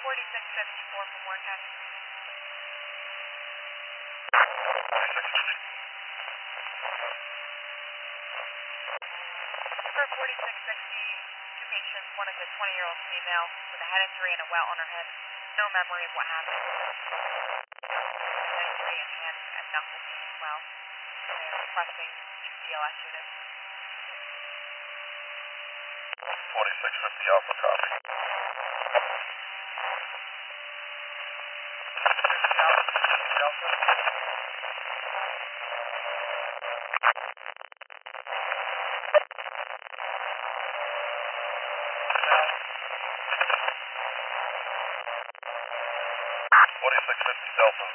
4654 from Warren County. 4660, two patients, one is a 20-year-old female with a head injury and a well on her head. No memory of what happened. Head injury and hand and knuckle pain as well. They're requesting two BLS units. 4650 Alpha copy. Delta. Delta.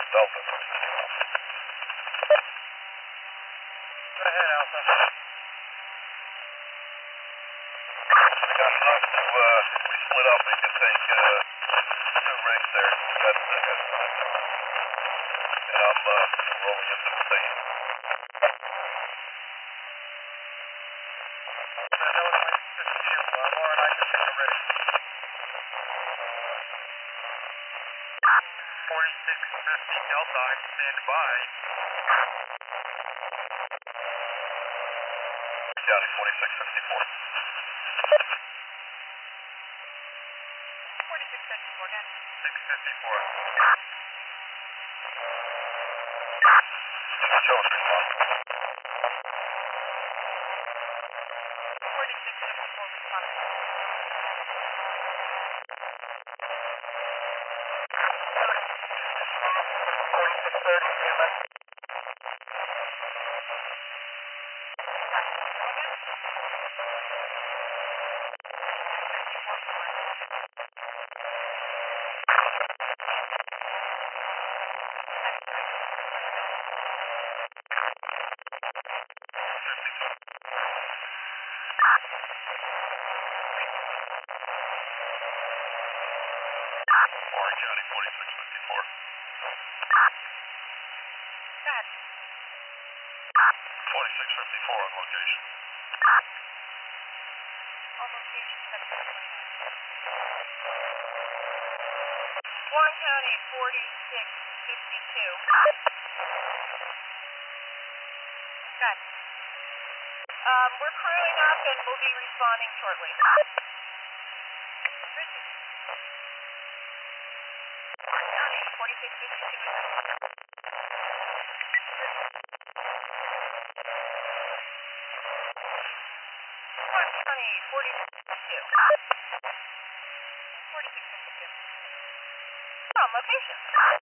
Go ahead, Alpha. We got enough to, we split up and can take, two rigs there. That's fine. And I'm, rolling into the station. I know it's like 52, Laura and I just get ready. 4650 Delta, stand by. County 4654. 4654 again. 654. Show us response. 4654 responding. 4630 EMS. Warren County 4654. Go ahead. 4654 on location. On location, 741. Warren County 4652. Okay. We're crewing up and we'll be responding shortly. Warren County 4652 is Warren County 4652. 4652. On location.